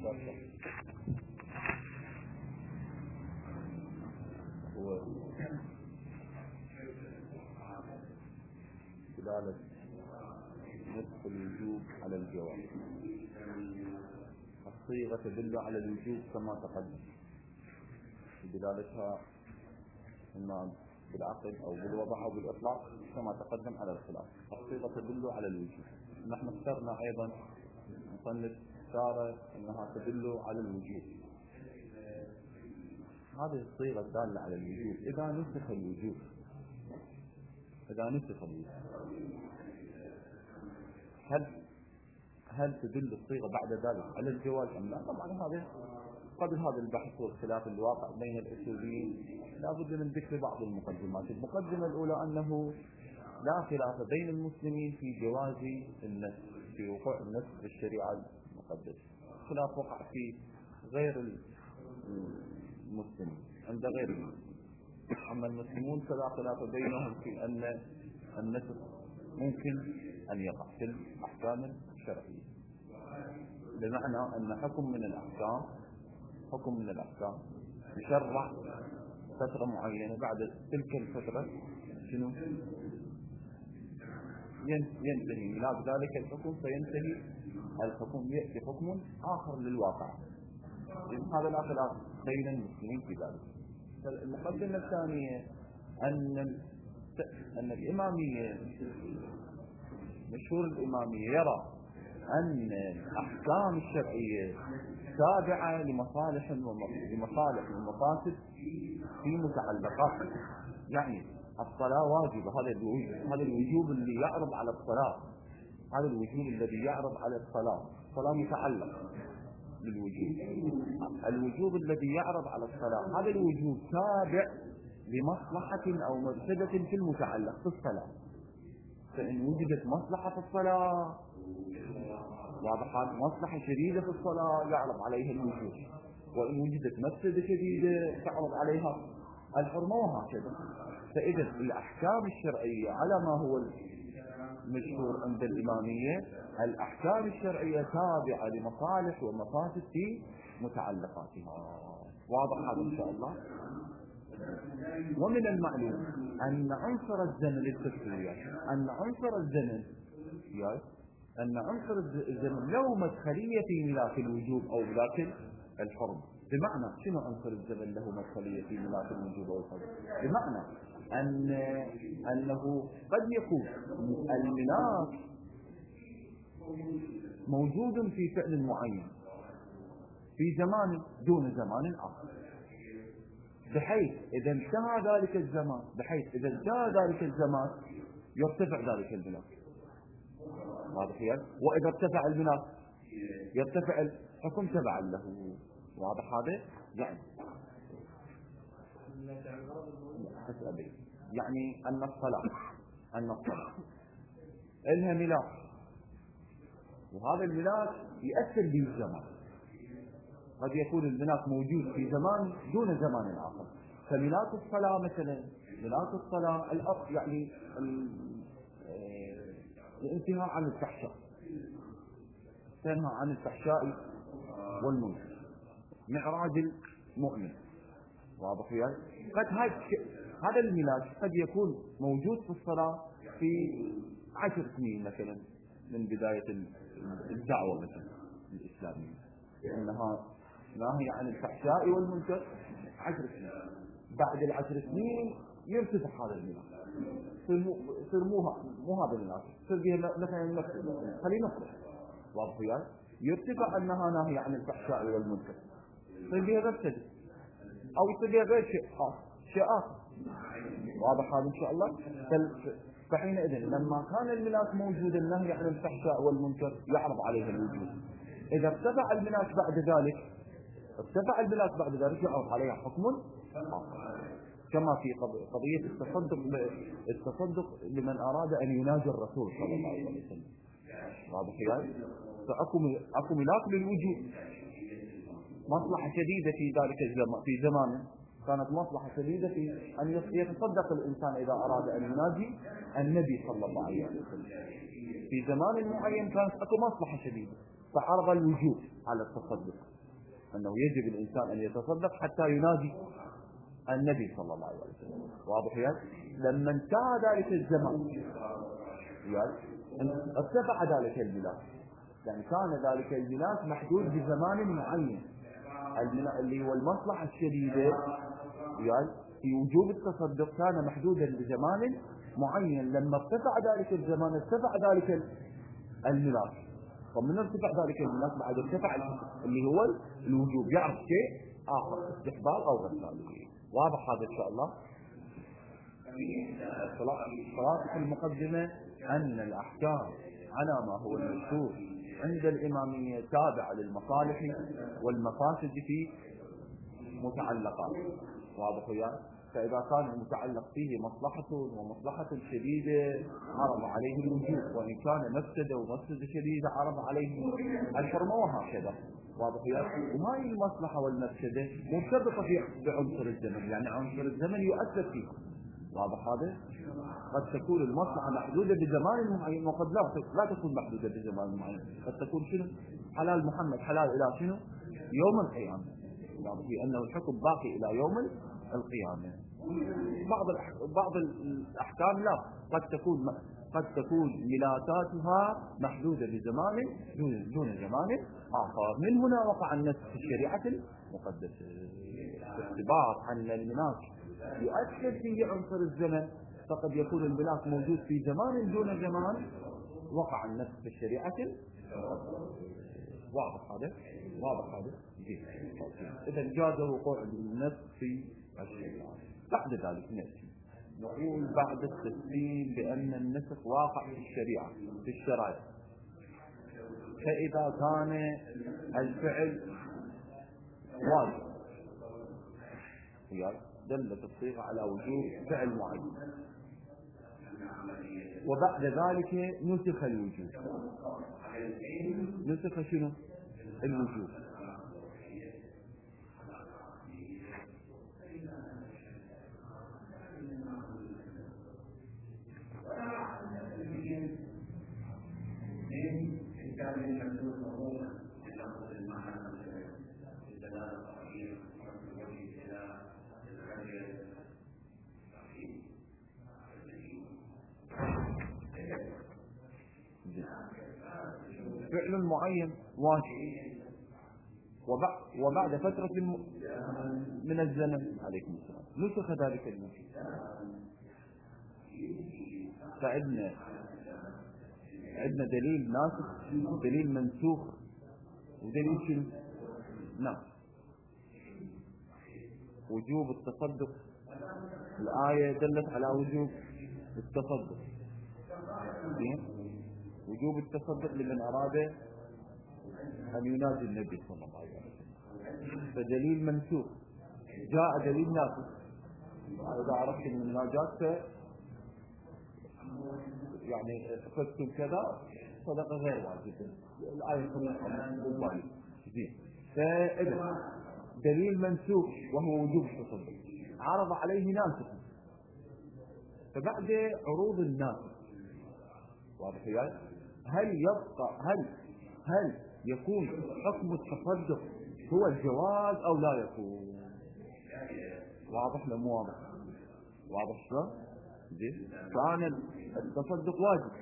هو دلالة نصف الوجوب على الجواز. الصيغة تدل على الوجوب كما تقدم، دلالتها إما بالعقد أو بالوضع أو بالإطلاق كما تقدم على الخلاف. الصيغة تدل على الوجوب. نحن اخترنا أيضا مصنف اختار أنها تدل على الوجوب. هذه الصيغة الدالة على الوجوب إذا نسخ الوجوب هل تدل الصيغة بعد ذلك على الجواز أم لا؟ طبعا هذا قبل هذا البحث والخلاف الواقع بين الأصوليين لا بد من ذكر بعض المقدمات. المقدمة الأولى أنه لا خلاف بين المسلمين في جواز النسخ، في وقوع النسخ بالشريعة المقدسة. خلاف وقع في غير المسلمين عند غير المسلمين. أما المسلمون فلا خلاف بينهم في أن النسخ ممكن أن يقع في الأحكام الشرعية، بمعنى أن حكم من الأحكام يشرع فترة معينة، بعد تلك الفترة شنو ينتهي ميلاد ذلك الحكم، فينتهي الحكم يأتي حكم آخر للواقع. هذا لا خلاف بين المسلمين في ذلك. المقدمة الثانية أن الإمامية مشهور الإمامية يرى أن الأحكام الشرعية تابعة لمصالح ومفاسد في متعلقات. يعني الصلاة واجبة، هذا الوجوب اللي يعرض على الصلاة، هذا الوجوب الذي يعرض على الصلاة متعلق بالوجوب. الوجوب الذي يعرض على الصلاة هذا الوجوب تابع لمصلحة أو مفسدة في المتعلق في الصلاة. فإن وجدت مصلحة في الصلاة واضحة، مصلحة شديدة في الصلاة يعرض عليها الوجوب، وإن وجدت مفسدة شديدة تعرض عليها الحرمة، وهكذا. فإذا الأحكام الشرعية على ما هو المشهور عند الإمامية، الأحكام الشرعية تابعة لمصالح ومفاسد في متعلقاتها. واضح هذا إن شاء الله. ومن المعلوم أن عنصر الزمن للتسوية، أن عنصر الزمن له مدخلية في ملاك الوجوب أو ملاك الحرم. بمعنى شنو عنصر الزمن له مدخلية في ملاك الوجوب أو الحرم؟ بمعنى أنه قد يكون الملاك موجود في فعل معين في زمان دون زمان آخر، بحيث إذا انتهى ذلك الزمان يرتفع ذلك الملاك. واضح؟ وإذا ارتفع الملاك يرتفع الحكم تبعا له. واضح هذا؟ يعني أن الصلاة إلها ملاك، وهذا الملاك يأثر به الزمان. قد يكون الملاك موجود في زمان دون زمان آخر. فملاك الصلاة مثلا، ملاك الصلاة الأصل يعني الانتهاء عن الفحشاء، تنهى عن الفحشاء والمنكر، معراج المؤمن. واضح؟ قد هذا الملاك قد يكون موجود في الصلاة في 10 سنين مثلا من بداية الدعوة مثلا الإسلامية، لأنها ناهي عن الفحشاء والمنكر 10 سنين. بعد 10 سنين يرتفع هذا الملاك، يصير مو هذا الملاك، يصير بها مثلا خلينا نقول واضح؟ يرتفع أنها ناهي عن الفحشاء والمنكر، يصير بها مفسدة أو يصير بها غير شيء آخر. واضح هذا إن شاء الله. فحينئذ لما كان الملاك موجودا النهي عن الفحشاء والمنكر يعرض عليه الوجود. إذا ارتفع الملاك بعد ذلك يعرض عليها حكم آخر، كما في قضية التصدق لمن أراد أن يناجي الرسول صلى الله عليه وسلم. واضح؟ فأكو ملاك للوجود، مصلحة شديدة في ذلك الزمان، في زمان كانت مصلحة شديدة في أن يتصدق الإنسان إذا أراد أن يناجي النبي صلى الله عليه وسلم. في زمان معين كانت أكو مصلحة شديدة، فعرض الوجوب على التصدق، أنه يجب الإنسان أن يتصدق حتى ينادي النبي صلى الله عليه وسلم. واضح يعني؟ لما انتهى ذلك الزمان يعني ارتفع ذلك الملاك، يعني كان ذلك الملاك محدود بزمان معين، اللي هو المصلحة الشديدة يعني في وجوب التصدق كان محدودا بزمان معين. لما ارتفع ذلك الزمان ارتفع ذلك الملاك، ومن ارتفع ذلك الملاك بعد ارتفع اللي هو الوجوب، يعرف شيء آخر استحباب أو غير ذلك. واضح هذا إن شاء الله؟ خلاصة المقدمة أن الأحكام على ما هو المشهور عند الإمامية تابعة للمصالح والمفاسد في متعلقات. واضح يعني؟ فإذا كان المتعلق فيه مصلحة ومصلحة شديدة عرض عليه الوجوب، وإن كان مفسدة ومفسدة شديدة عرض عليه الحرمة، وهكذا. واضح يعني؟ وهاي المصلحة والمفسدة مرتبطة بعنصر الزمن، يعني عنصر الزمن يؤثر فيه. واضح هذا؟ قد تكون المصلحة محدودة بزمان معين، وقد لا تكون محدودة بزمان معين. قد تكون شنو؟ حلال محمد حلال إلى شنو؟ يوم القيامة. واضح أنه الحكم باقي إلى يوم القيامة. بعض الأحكام لا، قد تكون ملاكاتها محدودة بزمان دون زمان آخر. من هنا وقع النص في الشريعة المقدسة. باعتبار أن الملاك يؤثر في عنصر الزمن، فقد يكون الملاك موجود في زمان دون زمان، وقع النص في الشريعة. واضح هذا؟ واضح هذا؟ إذا جاز وقوع النص في الشريعة. بعد ذلك نقول بعد التسليم بأن النسخ واقع في الشريعة في الشرائع، فإذا كان الفعل واجب دلت الصيغة على وجوب فعل معين، وبعد ذلك نسخ الوجوب. نسخ شنو؟ الوجوب. فعل معين واجب، وبعد فترة من الزمن عليكم السلام نسخ ذلك الوجوب. فعندنا دليل ناسخ، دليل منسوخ، ودليل شنو؟ نعم. وجوب التصدق، الآية دلت على وجوب التصدق. وجوب التصدق لمن أراد أن ينادي النبي صلى الله عليه وسلم. فدليل منسوخ، جاء دليل ناسخ. إذا عرفت من الناجات يعني فكتب كذا صدقة غير واجب، الآية كلها زين. فإذا دليل منسوخ وهو وجوب التصدق عرض عليه ناسخ، فبعد عروض الناسخ واضح يعني هل يكون حكم التصدق هو الجواز أو لا يكون؟ واضح ولا مو واضح؟ واضح شلون؟ كان التصدق واجب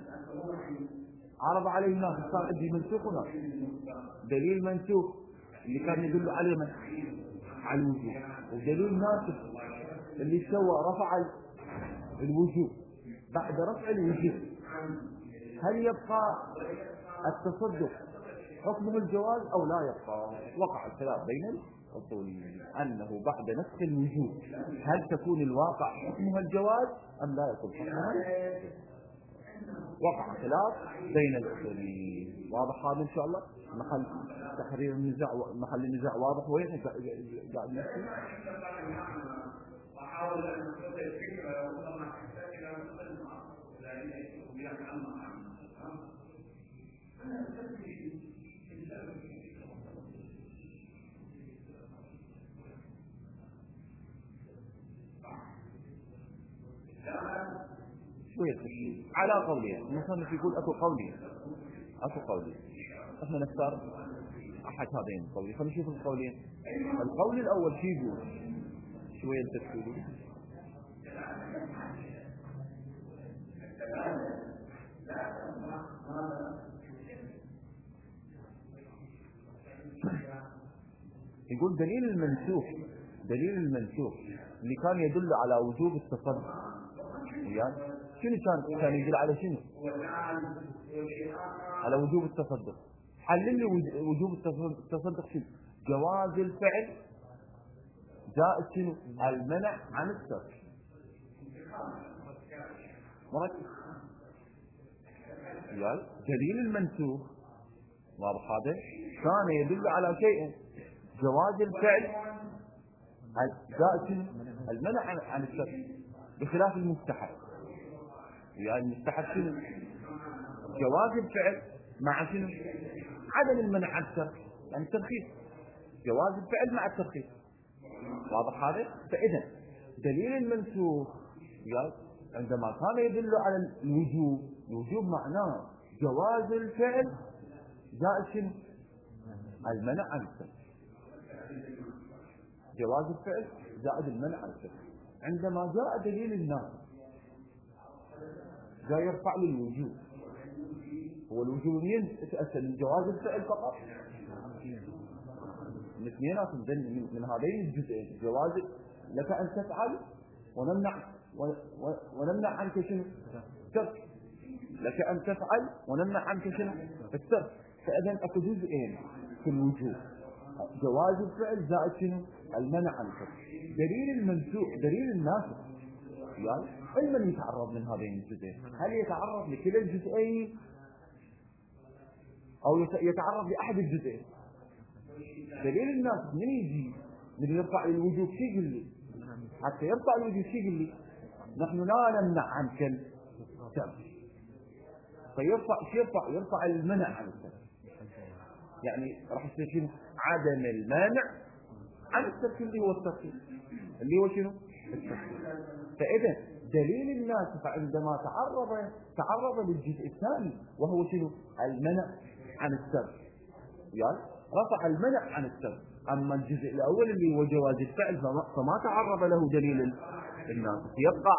عرض عليه الناس، صار عندي منسوخ وناسخ. دليل منسوخ اللي كان يدل عليه من على الوجوب، ودليل ناسخ اللي سوى رفع الوجوب. بعد رفع الوجوب هل يبقى التصدق حكمه الجواز أو لا يبقى؟ وقع الخلاف بين الأصوليين أنه بعد نسخ الوجوب هل تكون الواقع حكمها الجواز أم لا يكون حكمها؟ وقع خلاف بين الأصوليين. واضح هذا إن شاء الله؟ محل تحرير النزاع، محل النزاع واضح. وين قاعد نحكي؟ أحاول أن أقول الفكرة وما تحتاج إلى شوية على قولين. المصنف يقول أكو قولين، احنا نختار أحد هذين القولين. خلينا نشوف القولين. القول الأول شو يقول؟ شوية تفكيروا. يقول دليل المنسوخ اللي كان يدل على وجوب التصدق، يعني شنو كان يدل على شنو؟ على وجوب التصدق. حلل لي وجوب التصدق شنو؟ جواز الفعل زائد شنو؟ المنع عن الترك. مركز. يعني دليل المنسوخ واضح هذا كان يدل على شيء، جواز الفعل زائد شنو؟ المنع عن الترك، بخلاف المستحب. يعني المستحب شنو؟ جواز الفعل مع شنو؟ عدم المنع عن الترك، يعني الترخيص. جواز الفعل مع الترخيص. واضح هذا؟ فإذا دليل المنسوخ عندما كان يدل على الوجوب معناه جواز الفعل زائد شنو؟ المنع عن الترك. جواز الفعل زائد المنع عن الترك. عندما جاء دليل الناس جاء يرفع للوجوب. هو الوجوب يتأثر من جواز الفعل فقط، الاثنينات من هذين الجزئين. جواز لك أن تفعل ونمنع عنك شنو؟ الترك. لك أن تفعل ونمنع عنك شنو؟ الترك. فإذا أكو جزئين في الوجوب، جواز الفعل زائد شنو؟ المنع عن الترك. دليل المنسوخ دليل الناسخ يعني من يتعرض من هذين الجزئين؟ هل يتعرض لكلا الجزئين أو يتعرض لأحد الجزئين؟ دليل الناسخ من يجي من يرفع الوجوب شو يقول لي؟ حتى يرفع الوجوب شو يقول لي؟ نحن لا نمنع عنك الترك. يرفع المنع عن الترك، يعني راح يصير شنو؟ عدم المانع عن الترك اللي هو الترك، اللي هو شنو؟ الترك. فإذا دليل الناسخ عندما تعرض للجزء الثاني وهو شنو؟ المنع عن الترك، يعني رفع المنع عن الترك. أما الجزء الأول اللي هو جواز الفعل فما تعرض له دليل الناسخ، يبقى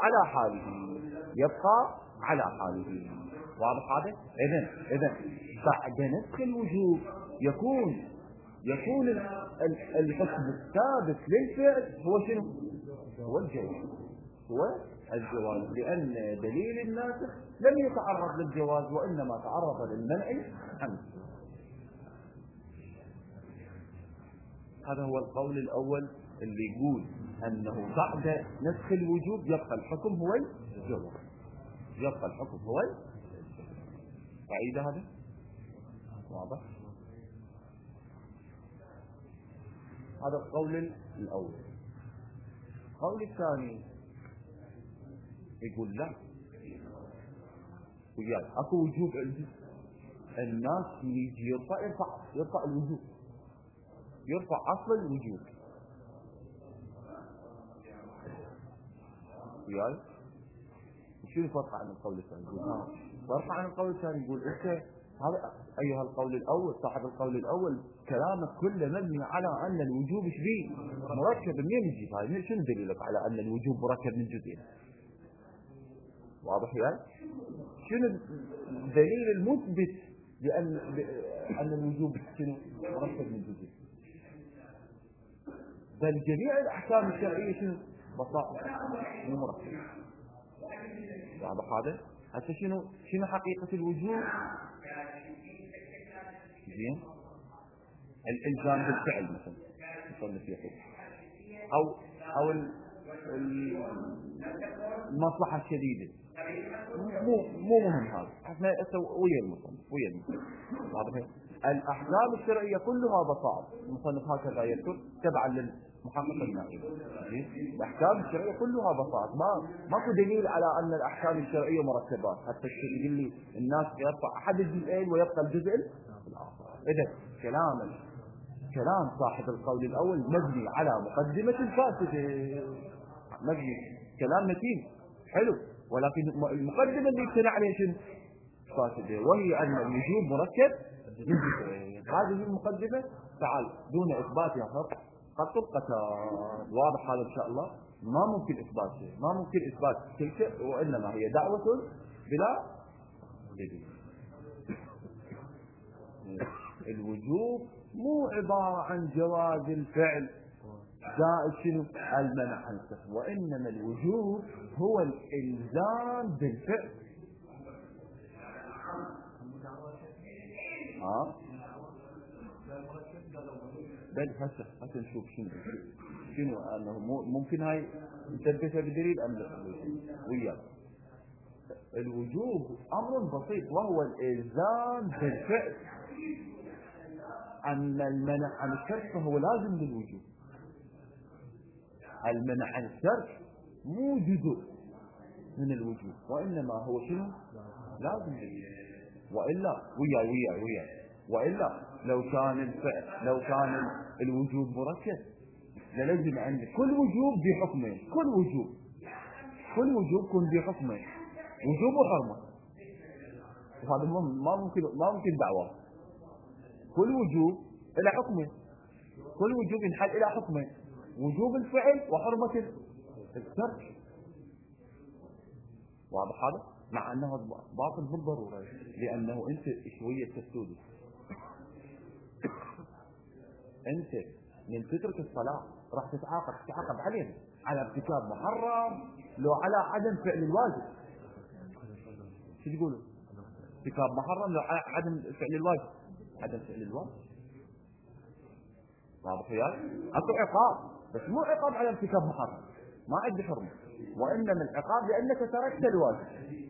على حاله. واضح هذا؟ إذن بعد نسخ الوجوب يكون الحكم الثابت للفعل هو شنو؟ هو الجواز، لأن دليل الناسخ لم يتعرض للجواز وإنما تعرض للمنع عنه. هذا هو القول الأول اللي يقول أنه بعد نسخ الوجوب يبقى الحكم هو الجواز. بعيد هذا؟ واضح؟ هذا القول الأول. القول الثاني يقول لا، اكو وجوب عندي، الناس يجي يرفع الوجوب، يرفع اصل الوجوب. شو الفرق عن القول الثاني؟ فرق عن القول الثاني يقول انت هذا ايها القول الاول، صاحب القول الاول كلامك كله مبني على ان الوجوب شبيه مركب. منين يجيب هاي؟ شنو دليلك على ان الوجوب مركب من جزئين؟ واضح يعني؟ شنو الدليل المثبت لان الوجوب شنو مركب من جزئين؟ بل جميع الاحكام الشرعيه شنو؟ بساطه مو مركب. واضح هذا؟ هسه شنو حقيقه الوجوب؟ زين، الالزام بالفعل مثلا نصنف يقول او المصلحه الشديده. مو مهم هذا، احنا ويا المصنف. واضح؟ الاحكام الشرعيه كلها بساط، المصنف هكذا يذكر تبعا للمحقق النائب. الاحكام الشرعيه كلها بساط، ماكو دليل على ان الاحكام الشرعيه مركبات حتى يقول لي الناس يرفع احد الجزئين ويبقى الجزء الاخر. اذا كلام صاحب القول الاول مبني على مقدمه فاسده، مبني كلام متين حلو، ولكن المقدمه اللي يبتنى عليها شنو؟ فاسده، وهي ان الوجوب مركب هذه المقدمة. تعال دون إثباتها خط القتال. واضح هذا إن شاء الله. ما ممكن إثبات شيء، ما ممكن إثبات كل شيء، وإنما هي دعوة بلا دليل. الوجوب مو عبارة عن جواز الفعل زائد شنو المنع عن السفر، وإنما الوجوب هو الإلزام بالفعل. بل هسه نشوف شنو انه ممكن هاي نثبتها بدليل ام لا. وياك الوجوب امر بسيط وهو الالزام بالفعل. اما المنع عن الترك فهو لازم للوجوب. المنع عن الترك مو جزء من الوجوب، وانما هو شنو لازم للوجوب. والا والا لو كان الوجوب مركب للزم عندك كل وجوب بحكمين. كل وجوب يكون بحكمين، وجوب وحرمه. وهذا ما ممكن دعوة. كل وجوب الى حكمين، كل وجوب ينحل الى حكمين: وجوب الفعل وحرمة الترك. واضح هذا؟ مع انه باطل بالضرورة، لانه انت شوية تسودي. انت من تترك الصلاة راح تتعاقب عليه على ارتكاب محرم لو على عدم فعل الواجب. شو تقولوا؟ ارتكاب محرم لو على عدم فعل الواجب. واضح وياي؟ اكو عقاب، بس مو عقاب على ارتكاب محرم، ما عندي حرمة، وانما العقاب لانك تركت الواجب.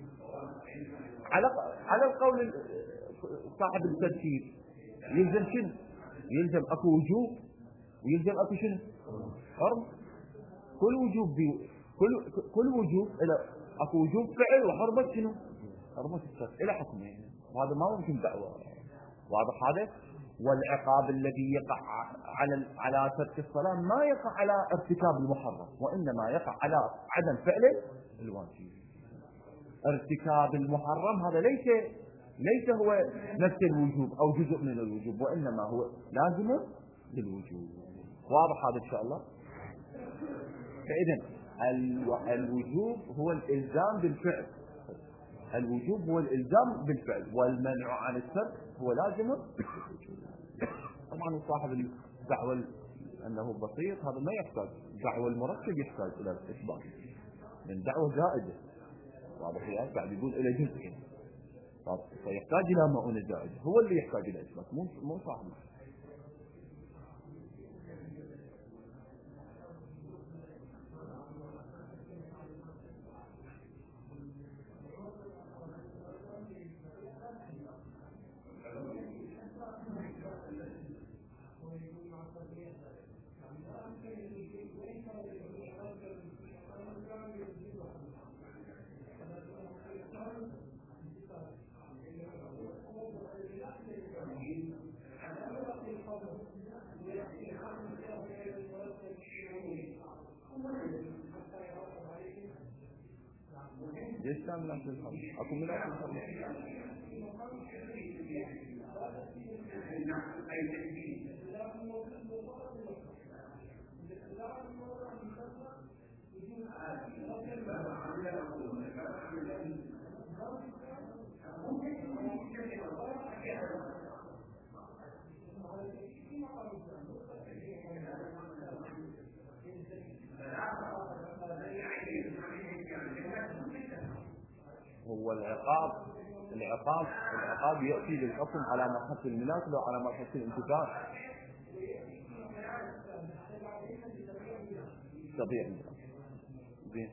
على القول صاحب التفسير يلزم شنو؟ يلزم اكو وجوب ويلزم اكو شنو؟ حرم. كل وجوب الى اكو وجوب فعل وحرمة شنو؟ حرمة الترك الى حكمين. وهذا ما ممكن دعوة. واضح هذا؟ والعقاب الذي يقع على ترك الصلاة ما يقع على ارتكاب المحرم، وانما يقع على عدم فعل الواجب. ارتكاب المحرم هذا ليس هو نفس الوجوب او جزء من الوجوب، وانما هو لازم للوجوب. واضح هذا ان شاء الله؟ فاذا الوجوب هو الالزام بالفعل. والمنع عن الترك هو لازم. طبعا صاحب الدعوة انه بسيط هذا ما يحتاج دعوة. المركب يحتاج الى الاثبات من دعوة زائدة. واضح يعني؟ بعد يقول الى جزء فيحتاج الى مؤونة زائدة، هو اللي يحتاج الى اثبات، مو صاحبه. ليش كان لا تفهم؟ اكو من لا تفهم. هو العقاب يأتي للحكم على مرحلة الملاك لو على مرحلة الانتفاع. طبيعي. زين.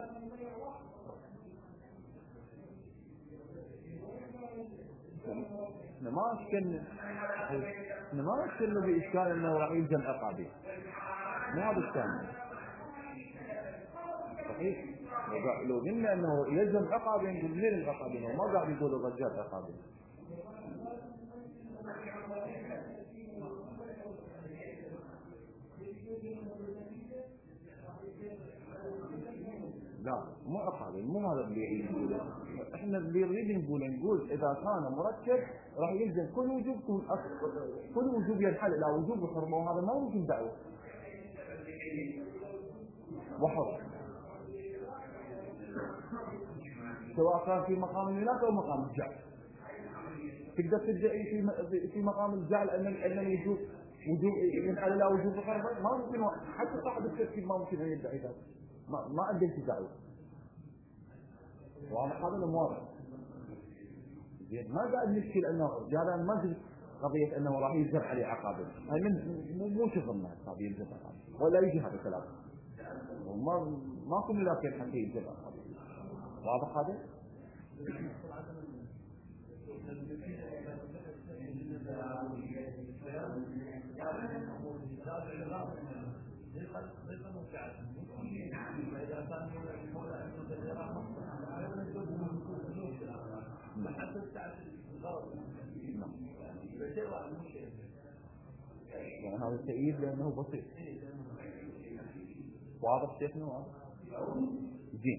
ما اشكلنا بإشكال انه راح يلزم عقابي. مو هذا الثاني. صحيح. لو قلنا انه يلزم عقابي نقول من العقابين، وما قاعد يقول الرجال عقابي. لا مو عقابي، مو هذا اللي نقوله. احنا اللي نريد نقول اذا كان مركب راح يلزم كل وجوب ينحل الى وجوب الحرمه، وهذا ما ممكن دعوه وحر، سواء كان في مقام الميلاد او مقام الجعل. تقدر تدعي في مقام الجعل ان الوجوب ينحل الى وجوب الحرمه، ما ممكن. حتى صاحب الترتيب ما ممكن ان يدعي ذلك، ما اديت دعوه. واضح هذا المواضع. زين ما قاعد نشكل انه جاء ما قلت قضيه انه راح ينزل عليه عقاب، هاي مو شغلنا عقاب ينزل عقاب ولا يجي هذا الكلام، ما كنا لكن حتى ينزل عقاب. واضح هذا؟ يعني هذا التأييد لأنه بسيط. واضح شيخنا؟ واضح. زين.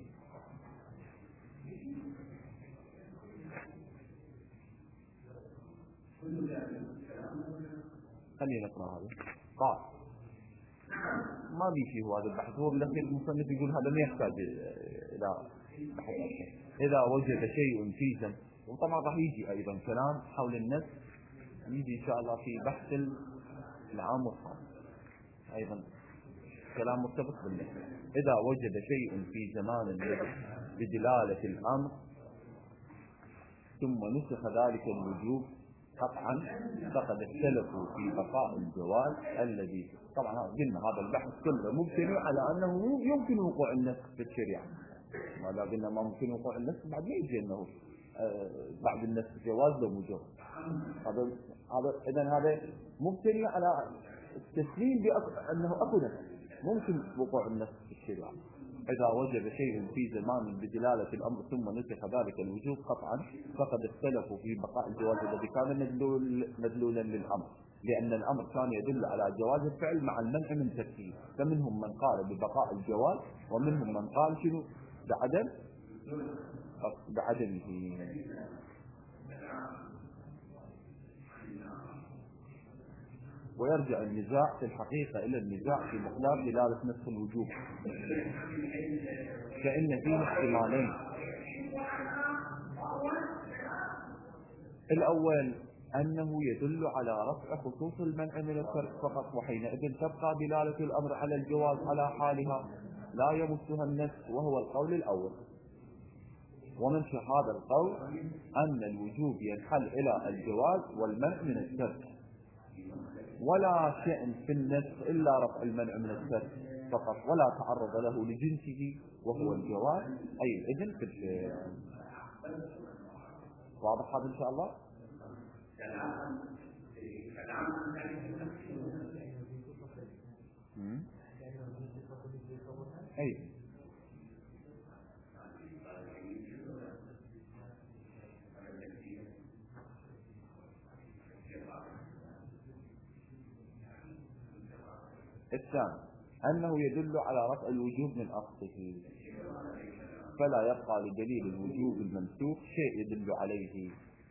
خلينا نقرأ هذا. قال ما في شيء هو هذا البحث، هو بالأخير المصنف يقول هذا ما يحتاج إلى بحث. إذا وجد شيء في ذنب، وطبعا راح يجي أيضا كلام حول النفس، يجي إن شاء الله في بحث العام والخاص أيضا كلام مرتبط بالنفس. إذا وجد شيء في زمان بدلالة الأمر ثم نسخ ذلك الوجوب قطعا فقد اختلفوا في بقاء الجواز الذي طبعا قلنا هذا البحث كله مبتني على أنه يمكن وقوع النسخ في الشريعة. ماذا قلنا ما ممكن وقوع النسخ بعد ما يجي أنه بعد النسخ جواز لو مجرد. إذن هذا مبتني على التسليم بأنه أكو نسخ ممكن وقوع النسخ في الشريعة. إذا وجد شيء في زمان بدلالة الأمر ثم نسخ ذلك الوجوب قطعا فقد اختلفوا في بقاء الجواز الذي كان مدلولا للأمر، لأن الأمر كان يدل على جواز الفعل مع المنع من تركه، فمنهم من قال ببقاء الجواز ومنهم من قال شنو بعدمه. ويرجع النزاع في الحقيقة إلى النزاع في مقدار دلالة نسخ الوجوب، فإن فيه احتمالين. الأول أنه يدل على رفع خصوص المنع من الترك فقط، وحينئذ تبقى دلالة الأمر على الجواز على حالها لا يمسها النسخ، وهو القول الأول. ومنشأ هذا القول أن الوجوب ينحل إلى الجواز والمنع من الترك، ولا شأن في النسخ إلا رفع المنع من الترك فقط، ولا تعرض له لجنسه وهو الجواز أي الإذن في الفعل. واضح هذا إن شاء الله؟ أي الثاني أنه يدل على رفع الوجوب من أصله، فلا يبقى لدليل الوجوب المنسوخ شيء يدل عليه.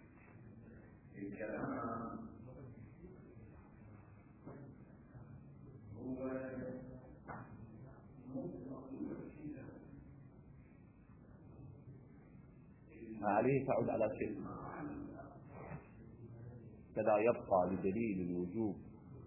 عليه تعود على شيء، فلا يبقى لدليل الوجوب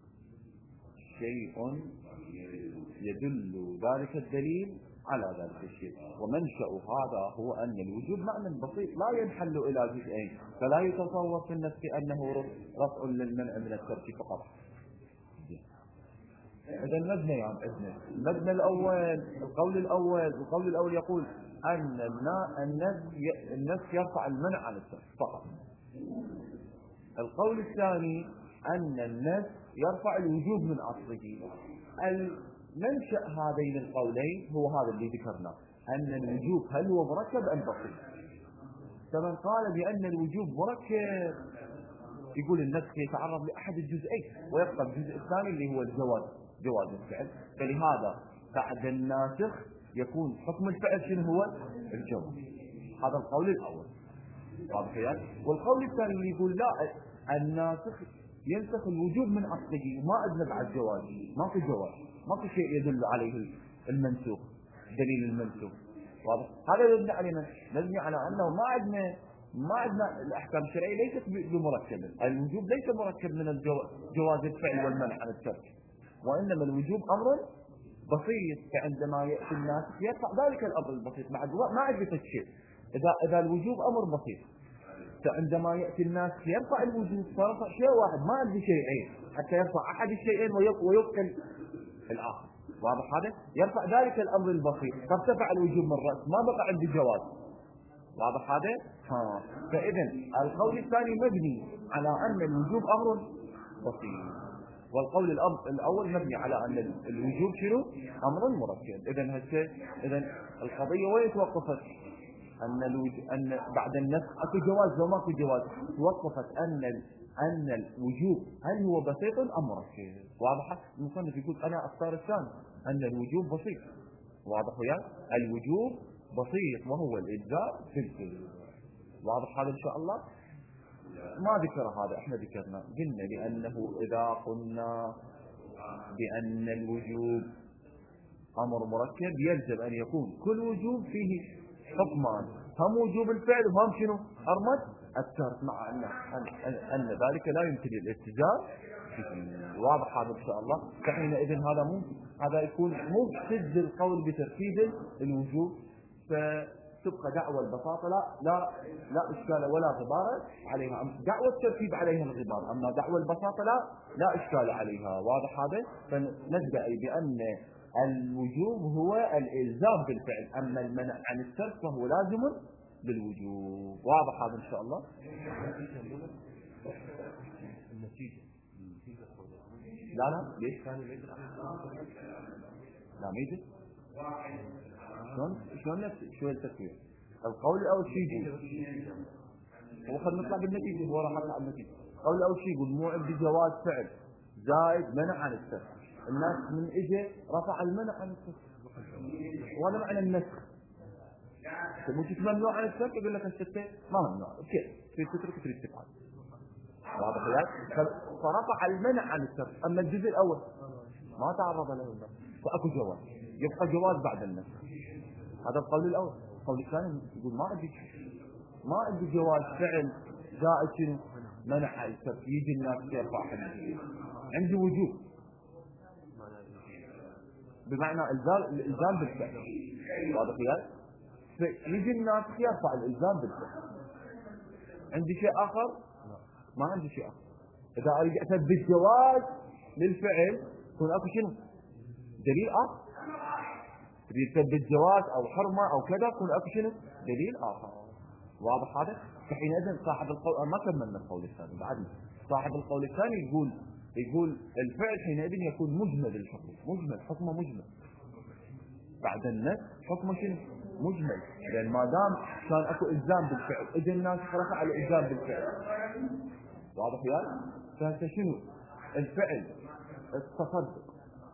شيء يدل ذلك الدليل على ذلك الشيء. ومنشأ هذا هو أن الوجوب معنى بسيط لا ينحل إلى جزئين، فلا يتصور في النفس أنه رفع للمنع من الترك فقط. إذا المبنى يعني المبنى الأول القول الأول يقول أن النفس يرفع المنع عن الترك فقط. القول الثاني أن النفس يرفع الوجوب من أصله. المنشأ هذين القولين هو هذا اللي ذكرناه، أن الوجوب هل هو مركب أم بسيط. فمن قال بأن الوجوب مركب يقول النسخ يتعرض لأحد الجزئين ويبقى الجزء الثاني اللي هو جواز الفعل، فلهذا بعد الناسخ يكون حكم الفعل شنو هو؟ الجواز. هذا القول الاول. واضح يعني؟ والقول الثاني اللي يقول لا، الناسخ ينسخ الوجوب من اصله وما اذن بعد جواز، ما في جواز، ما في شيء يدل عليه المنسوخ، دليل المنسوخ. واضح؟ هذا يبني علينا، نبني على انه ما عندنا الاحكام الشرعيه ليست بمركبه، الوجوب ليس مركب من جواز الفعل والمنع عن الترك، وانما الوجوب امر بسيط. فعندما ياتي الناس يرفع ذلك الامر البسيط بعد ما عندك شيء. اذا الوجوب امر بسيط، فعندما ياتي الناس يرفع الوجوب، فرفع شيء واحد ما عنده شيئين حتى يرفع احد الشيئين ويبقى الاخر. واضح هذا؟ يرفع ذلك الامر البسيط فارتفع الوجوب من راس، ما بقى عندي جواز. واضح هذا؟ فاذا القول الثاني مبني على ان الوجوب امر بسيط، والقول الاول مبني على ان الوجوب شنو؟ امر مركب. اذا القضيه وين توقفت؟ ان بعد النسخ اكو جواز، لو ما في جواز توقفت ان الوجوب هل هو بسيط ام مركب. واضح؟ المصنف يقول انا اختار الثاني، ان الوجوب بسيط. واضح وياي؟ الوجوب بسيط وهو الإجزاء في الفعل. واضح هذا إن شاء الله؟ ما ذكر هذا، احنا ذكرنا قلنا بأنه إذا قلنا بأن الوجوب أمر مركب يجب أن يكون كل وجوب فيه حكمان، هم وجوب الفعل وهم شنو؟ حرمة الترك، مع أن ذلك لا يمكن الاتجاه. واضح هذا إن شاء الله؟ فحينئذ هذا يكون مفسد للقول بترتيب الوجوب، فتبقى دعوى البساطة لا إشكال ولا غبار عليها. دعوى الترتيب عليها الغبار، أما دعوى البساطة لا إشكال عليها. واضح هذا؟ فندعي بأن الوجوب هو الإلزام بالفعل، أما المنع عن الترك فهو لازم بالوجوب. واضح هذا إن شاء الله؟ لا ليش؟ لا ميجي شلون التسوية؟ القول الأول شيء يقول، وخلنا نطلع بالنتيجة، هو راح نطلع بالنتيجة. القول الأول شيء يقول مو عندي جواز فعل زائد منع عن الترك. الناس من اجى رفع المنع عن الترك، وهذا معنى النسخ. مو ممنوع عن الترك يقول لك الستة ما ممنوع، كيف تريد تترك تريد تفعل. واضح يا؟ فرفع المنع عن الترك، اما الجزء الاول ما تعرض له النسخ فاكو جواز، يبقى جواز بعد النسخ. هذا القول الاول. القول الثاني يقول ما عندي جواز فعل زائد شنو؟ منع عن الترك، يجي الناس يرفع حد، عندي وجوب بمعنى الالزام بالفعل. واضح يا؟ فيجي الناس يرفع الالزام بالفعل. عندي شيء اخر؟ ما عندي شيء اخر. اذا اريد اثبت جواز للفعل يكون اكو شنو؟ دليل اخر. تريد تثبت جواز او حرمه او كذا يكون اكو شنو؟ دليل اخر. واضح هذا؟ فحينئذ صاحب القول ما كملنا القول الثاني بعدنا. صاحب القول الثاني يقول الفعل حينئذ يكون مجمل الحكم، مجمل حكمه مجمل. بعد النسخ حكمه شنو؟ مجمل، لان ما دام كان اكو الزام بالفعل اجى الناس رفع الالزام بالفعل. واضح يا؟ فهسه شنو؟ الفعل التصدق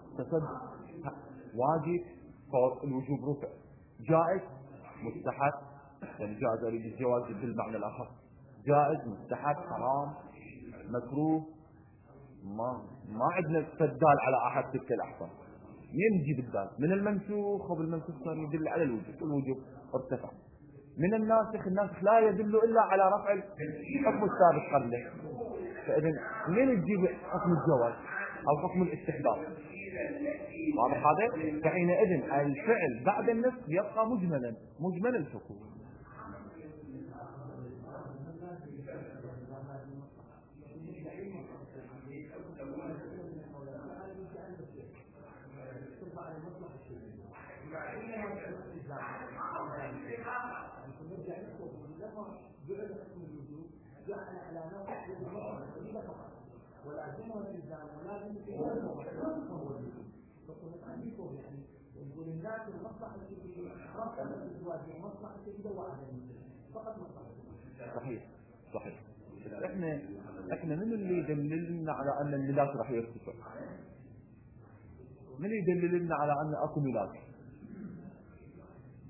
واجب فوق الوجوب رفع، جائز مستحب، يعني جائز اريد الجواز بالمعنى الاخر، جائز مستحب حرام مكروه. ما عندنا استدلال على احد تلك الاحكام. ينجي بالدال من المنسوخ، وبالمنسوخ صار يدل على الوجوب، والوجوب ارتفع. من الناسخ لا يدل الا على رفع الحكم السابق قبله. فاذا من تجيب حكم الجواز او حكم الاستحباب؟ واضح هذا؟ فحينئذ الفعل بعد النسخ يبقى مجمل الحكم. ولازمه الالزام ولازم يعني يقول الناس المصلحه في رفع الازواج ومصلحه في وعدم فقط مصلحه. صحيح. احنا من اللي يدللنا على ان الميلاد راح يرتفع؟ من اللي يدللنا على ان اكو ميلاد؟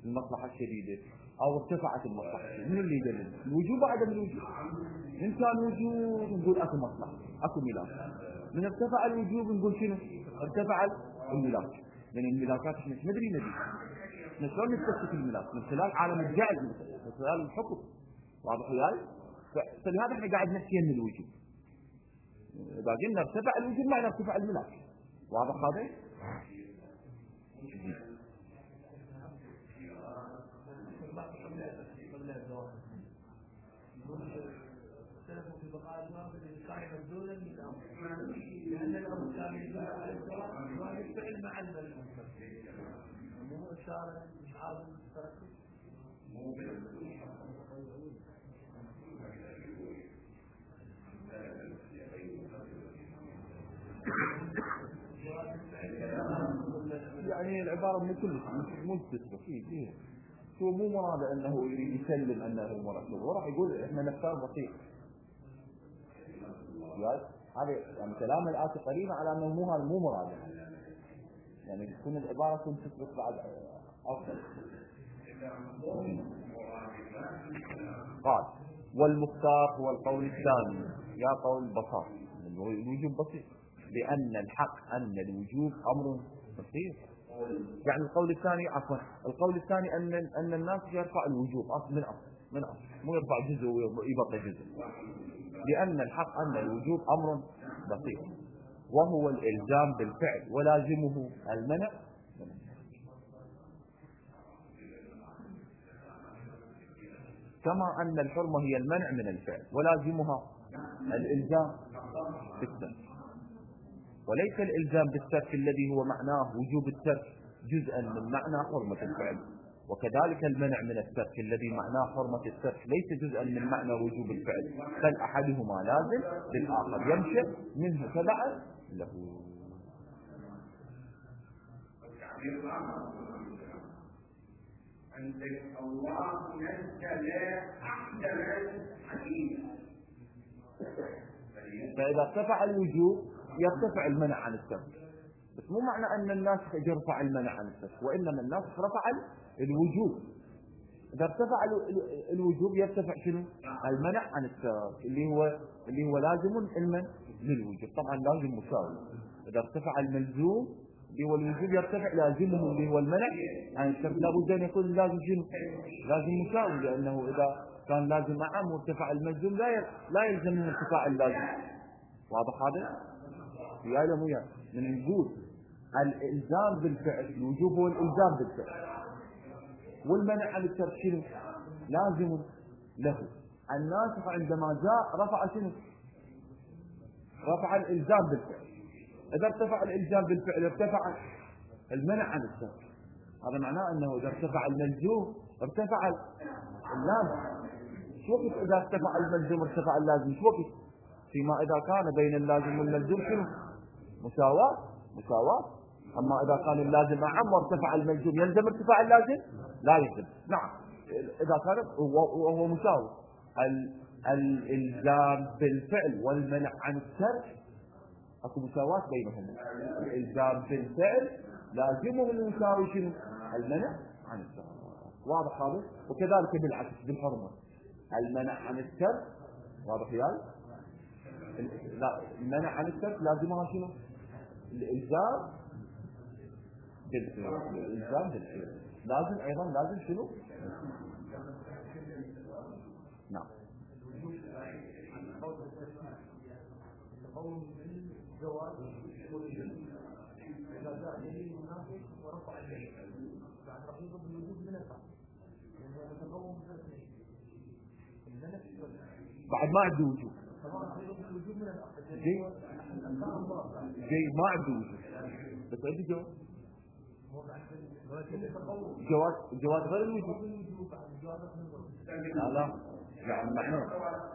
المصلحة الشديدة أو ارتفعت المصلحة الشديدة، من اللي يدلل؟ الوجوب وعدم الوجوب. إن كان وجوب نقول أكو مصلحة، أكو ملاك. من ارتفع الوجوب نقول شنو؟ ارتفع الملاك. من الملاكات احنا ندري احنا شلون نستكشف الملاك؟ من خلال عالم الجعل، من خلال الحكم. واضح وياي؟ فلهذا احنا قاعد نحكي عن الوجوب. إذا قلنا ارتفع الوجوب معناه ارتفع الملاك. واضح هذا؟ لأن الأمر كان يدل على الزواج الفعل مع الملك مو إشارة إشعار التركب. يعني العبارة من كل مو تسبق فيه هو مو مراد أنه يريد يسلم أنه مركب، وراح يقول إحنا نختار بسيط. هذا يعني كلام الآتي قريبا على أنه مو مراد، يعني تكون العبارة تكون تسبق بعد أفضل. قال والمختار هو القول الثاني، يا قول بساط الوجوب بسيط، لأن الحق أن الوجوب أمر بسيط. يعني القول الثاني القول الثاني أن الناس يرفع الوجوب من أصل مو يرفع جزء ويبقى جزء، لأن الحق أن الوجوب أمر بسيط وهو الإلزام بالفعل ولازمه المنع. كما أن الحرمة هي المنع من الفعل ولازمها الإلزام بالترك، وليس الإلزام بالترك الذي هو معناه وجوب الترك جزءا من معنى حرمة الفعل، وكذلك المنع من الترك الذي معناه حرمة الترك ليس جزءا من معنى وجوب الفعل، بل أحدهما لازم للآخر ينشأ منه تبعا له. الله نزل أحسن الحديث. فإذا ارتفع الوجوب يرتفع المنع عن الترك، بس مو معنى أن الناس يرفع المنع عن الترك، وإنما الناس رفع الوجوب. إذا ارتفع الوجوب يرتفع شنو؟ المنع عن الترك اللي هو لازم للوجوب. طبعا لازم مساوي. إذا ارتفع الملزوم اللي هو الوجوب يرتفع لازمه اللي هو المنع عن الترك، لابد أن يكون اللازم شنو؟ لازم مساوي، لأنه إذا كان لازم أعم وارتفع الملزوم لا يلزم من ارتفاع اللازم. واضح هذا؟ يا لا مو يا من نقول الإلزام بالفعل، الوجوب هو الإلزام بالفعل، والمنع عن الترك شنو؟ لازم له. الناسخ عندما جاء رفع شنو؟ رفع الإلزام بالفعل. إذا ارتفع الإلزام بالفعل ارتفع المنع عن الترك. هذا معناه أنه إذا ارتفع الملزوم ارتفع اللازم. شو وقت إذا ارتفع الملزوم ارتفع اللازم؟ شو وقت؟ فيما إذا كان بين اللازم والملزوم شنو؟ مساواة. أما إذا كان اللازم أعم وارتفع الملزوم يلزم ارتفاع اللازم؟ لا يلزم. نعم، إذا كان وهو مساوي. الإلزام بالفعل والمنع عن الترك أكو مساواة بينهم. الإلزام بالفعل لازمه المساوي شنو؟ المنع عن الترك. واضح هذا؟ وكذلك بالعكس بالحرمة، المنع عن الترك واضح ياي؟ المنع عن الترك لازمها شنو؟ الإلزام بالفعل. لازم أيضا لازم شنو؟ نعم. بعد ما عنده وجود جاي ما عنده وجود، بس عنده جواز غير الوجود. لا يعني معناه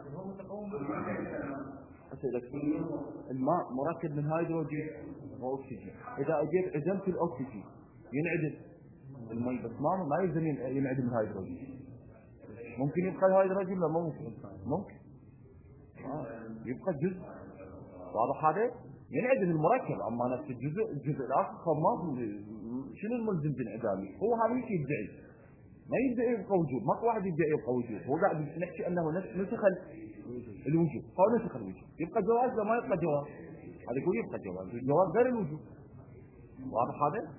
الماء مركب من هيدروجين واكسجين. اذا اجيت عزمت الاكسجين ينعدم المي، بس ما يلزم ينعدم الهيدروجين. ممكن يبقى الهيدروجين ولا ممكن يبقى جزء. واضح هذا؟ ينعدم المركب، اما نفس الجزء الاخر ما شنو الملزم بانعدامه؟ هو هذا يجي يدعي ما يبدأ يبقى وجوب، ماكو واحد يبدأ يبقى وجوب، هو قاعد نحكي أنه نسخ الوجوب، هو نسخ الوجوب، يبقى جواز وما يبقى جواز، هذا يقول يبقى جواز، الجواز غير الوجوب. واضح هذا؟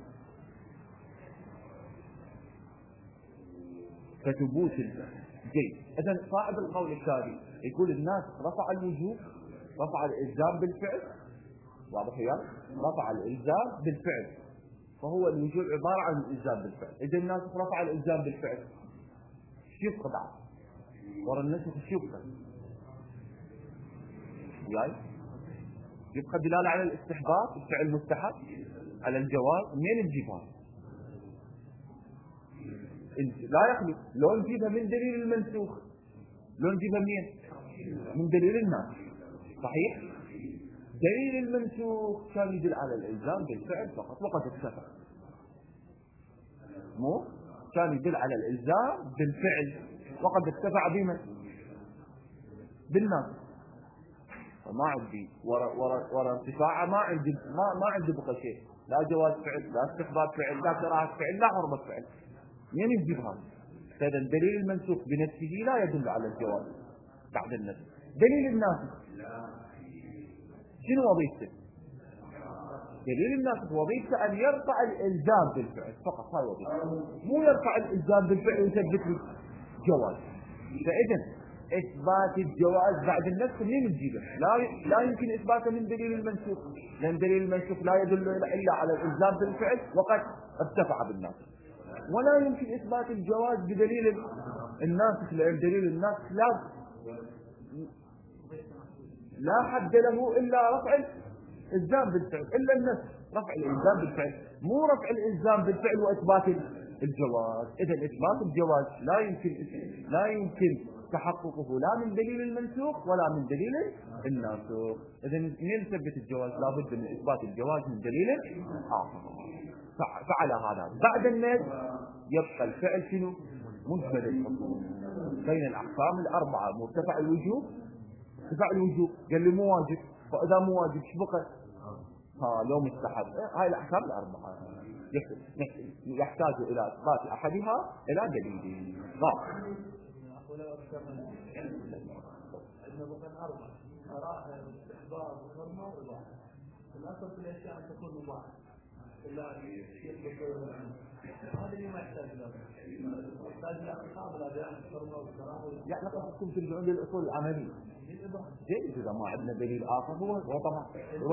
فثبوت جيد. إذن صاحب القول الثاني يقول الناس رفع الوجوب، رفع الإلزام بالفعل، واضح يا؟ رفع الإلزام بالفعل، فهو الوجوب عبارة عن الإلزام بالفعل. إذا الناس رفع الإلزام بالفعل شو يبقى بعد؟ ورا النسخ شو يبقى؟ وياي؟ يبقى دلالة على الاستحباب، الفعل مستحب، على الجواز. منين نجيبها؟ لا يخلو. لو نجيبها من دليل المنسوخ، لو نجيبها منين؟ من دليل الناس، صحيح؟ دليل المنسوخ كان يدل على الإلزام بالفعل فقط وقد اكتفى، مو كان يدل على الإلزام بالفعل وقد اكتفى بمن؟ بالناس. فما عندي ورا ارتفاعه ما عندي بقى شيء، لا جواز فعل، لا استحباب فعل، لا كراهة فعل، لا حرمة فعل. منين يجيبها؟ فإذا الدليل المنسوخ بنفسه لا يدل على الجواز بعد النسخ. دليل الناسخ شنو وظيفته؟ دليل الناسخ وظيفته أن يرفع الإلزام بالفعل فقط، هاي وظيفته، مو يرفع الإلزام بالفعل ويثبت الجواز. فإذا إثبات الجواز بعد النسخ منين نجيبه؟ لا يمكن إثباته من دليل المنسوخ، لأن دليل المنسوخ لا يدل إلا على الإلزام بالفعل وقد ارتفع بالناسخ. ولا يمكن إثبات الجواز بدليل الناسخ، لأن دليل الناسخ لا حد له إلا رفع الإلزام بالفعل، إلا النسخ رفع الإلزام بالفعل، مو رفع الإلزام بالفعل وإثبات الجواز. إذا إثبات الجواز لا يمكن تحققه لا من دليل المنسوخ ولا من دليل الناسخ. إذا منين نثبت الجواز؟ لابد من إثبات الجواز من دليل آخر. فعلى هذا بعد النسخ يبقى الفعل شنو؟ مجمل الحكم بين الأحكام الأربعة. مرتفع الوجوب، ارتفاع الوجوب قال لي مو واجب، فإذا مو واجب شو بقى؟ لو مستحب. هاي الأحكام الأربعة يحتاج إلى إثبات أحدها إلى دليل ظاهر. الأصل في الأشياء أن تكون مباحة، إلا هذا اللي ما يحتاج له، يحتاج إلى أحكام الأداء الحرمة والكراهة. يعني قصدكم ترجعون للأصول العملية. جيد، إذا ما عندنا دليل آخر هو طبعا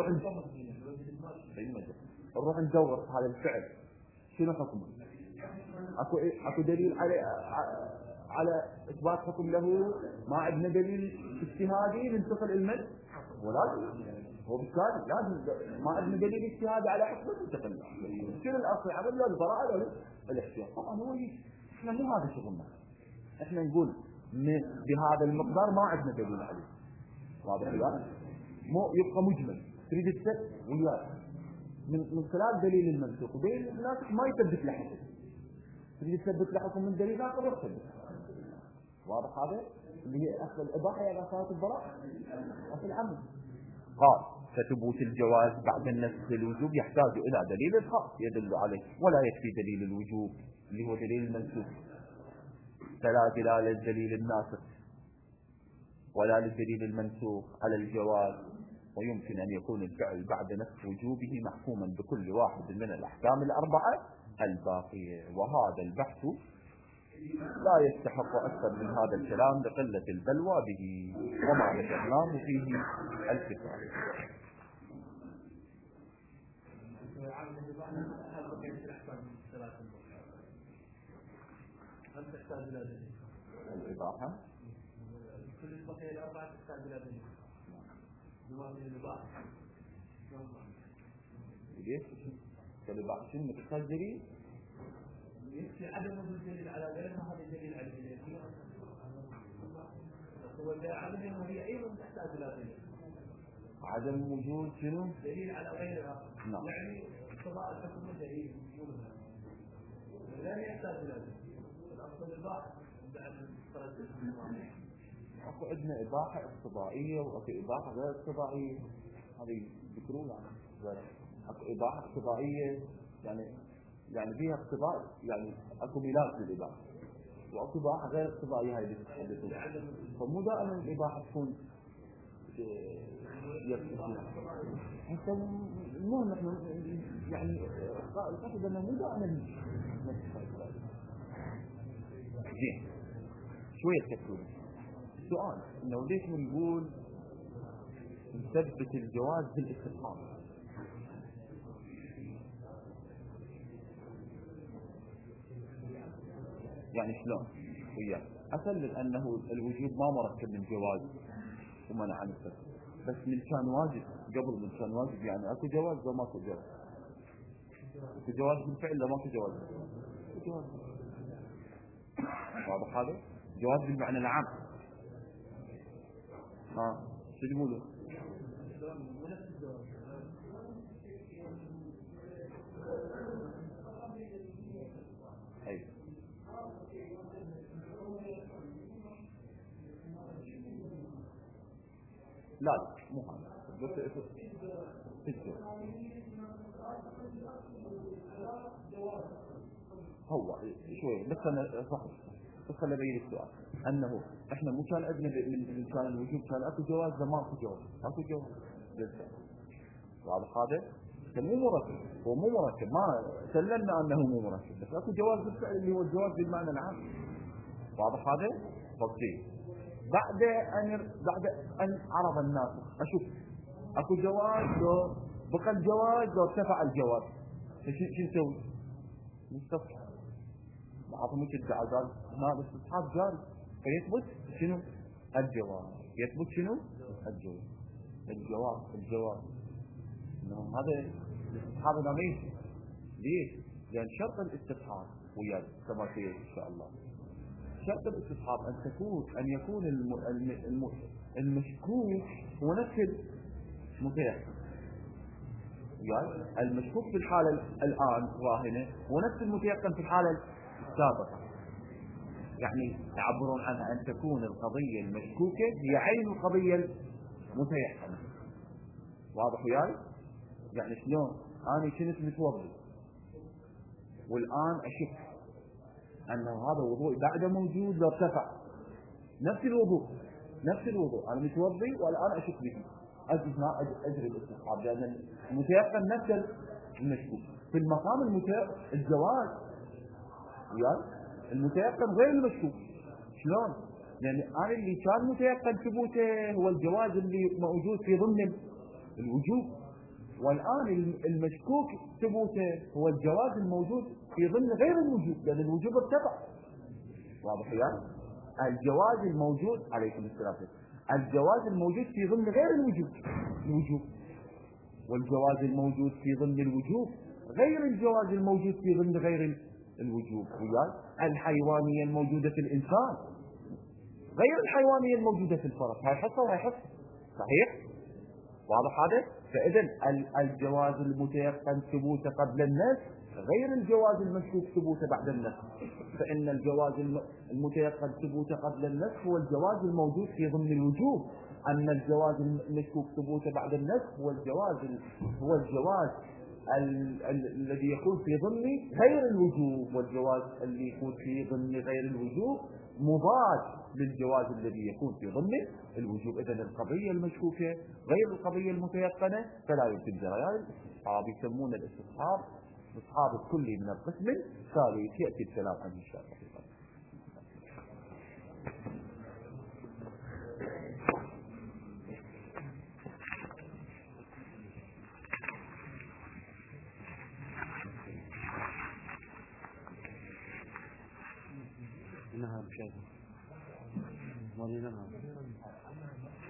نروح ندور هذا الفعل شنو حكمه. اكو دليل على اثبات حكم له، ما عندنا دليل اجتهادي ننتقل الى ولازم وبالتالي لازم ما عندنا دليل اجتهادي على حكم ننتقل. شنو الاصل عمل له البراءه ولا الاحتياط؟ طبعا هو احنا مو هذا شغلنا، احنا نقول بهذا المقدار ما عندنا دليل عليه، واضح الآن؟ مو يبقى مجمل، تريد السد وياه من خلال دليل المنسوخ، ودليل الناسخ ما يثبت له حكم، تريد تثبت له حكم من دليل آخر يثبت. واضح هذا؟ اللي هي أصل الإباحة على أساس البراءة، أصل العمل. قال فثبوت الجواز بعد النسخ الوجوب يحتاج إلى دليل خاص يدل عليه، ولا يكفي دليل الوجوب اللي هو دليل المنسوخ، فلا دلالة للدليل الناسخ ولا للدليل المنسوخ على الجواز. ويمكن أن يكون الفعل بعد نسخ وجوبه محكوما بكل واحد من الأحكام الأربعة الباقية. وهذا البحث لا يستحق أكثر من هذا الكلام لقلة البلوى به، وما ذكرناه فيه الكفاية. الإباحة كل البقية الأربعة تحتاج إلى دليل. ليش؟ الإباحة شنو تحتاج دليل؟ يكفي عدم وجود دليل على غيرها، هذا دليل على الدليل. هو عدم وهي أيضا تحتاج إلى دليل. عدم وجود شنو؟ دليل على غيرها. نعم. يعني قضاء الحكم دليل وجودها. لا يحتاج إلى دليل. الأصل الإباحة بعد التردد. اكو عندنا اباحه اقتضائيه واكو اباحه غير اقتضائيه، هذه ذكروها يعني. اكو اباحه اقتضائيه يعني فيها اقتضاء، يعني اكو ميلاد للاباحه، واكو إباحة غير اقتضائية هاي اللي تتحدثون. فمو دائما الإباحة تكون حتى المهم نحن يعني القصد انه مو دائما زين. شوية تكتب السؤال انه ليش بنقول نثبت الجواز بالاستفهام؟ يعني شلون؟ وياه أسأل أنه الوجود ما مركب من جواز ومنع عن السفر، بس من كان واجب قبل من كان واجب، يعني أكو جواز ولا ماكو جواز؟ أكو جواز بالفعل ولا ماكو جواز؟ أكو جواز. واضح هذا؟ جواز بالمعنى العام. شو يقولوا؟ أي لا مو هذا بس هو شوي بس انا صحيح بس خليني ابين السؤال انه احنا مو كان عندنا من كان الوجود كان اكو جواز ولا ماكو جواز؟ اكو جواز بالفعل. واضح هذا؟ مو مركب، هو مو مركب، ما سلمنا انه مو مركب، بس اكو جواز بالفعل اللي هو الجواز بالمعنى العام. واضح هذا؟ اوكي. بعد ان عرض الناس اشوف اكو جواز لو بقى الجواز لو ارتفع الجواز، شو نسوي؟ نستفحل بعضهم يدعي قال ما الاستصحاب جاري، فيثبت شنو؟ الجواز. يثبت شنو؟ الجواز هذا الاستصحاب نميز. ليش؟ لان شرط الاستصحاب وياك كما سيأتي ان شاء الله، شرط الاستصحاب ان يكون المشكوك هو نفس المتيقن. يعني المشكوك في الحالة الآن راهنة هو نفس المتيقن في الحالة السابقة، يعني يعبرون عنها أن تكون القضية المشكوكة هي عين القضية المتيقنة. واضح وياي؟ يعني شلون أنا كنت متوضي والآن أشك أنه هذا وضوء بعد موجود لو ارتفع، نفس الوضوء أنا متوضي والآن أشك به، أجري الاستصحاب لأن المتيقن نفس المشكوك. في المقام الجواز يعني المتيقن غير المشكوك. شلون؟ لأن أنا اللي كان متيقن ثبوته هو الجواز اللي موجود في ضمن الوجوب، والآن المشكوك ثبوته هو الجواز الموجود في ضمن غير الوجوب، لأن الوجوب ارتفع. واضح يعني؟ الجواز الموجود عليكم السلام، الجواز الموجود في ضمن غير الوجوب، والجواز الموجود في ضمن الوجوب غير الجواز الموجود في ضمن غير الوجوب. وياي الحيوانية الموجودة في الإنسان غير الحيوانية الموجودة في الفرس، هاي حصة وهاي حصة، صحيح؟ واضح هذا؟ فإذن الجواز المتيقن ثبوته قبل النسخ غير الجواز المشكوك ثبوته بعد النسخ. فإن الجواز المتيقن ثبوته قبل النسخ هو الجواز الموجود في ضمن الوجوب، أما الجواز المشكوك ثبوته بعد النسخ هو الجواز الذي يكون في ضمن غير الوجوب، والجواز اللي يكون في ضمن غير الوجوب مضاد للجواز الذي يكون في ضمن الوجوب. إذن القضية المشكوكة غير القضية المتيقنة فلا يمكن جريان الاستصحاب. يسمون الاستصحاب استصحاب الكلي من القسم الثالث، يأتي الكلام عنه إن شاء الله. نعم شايف.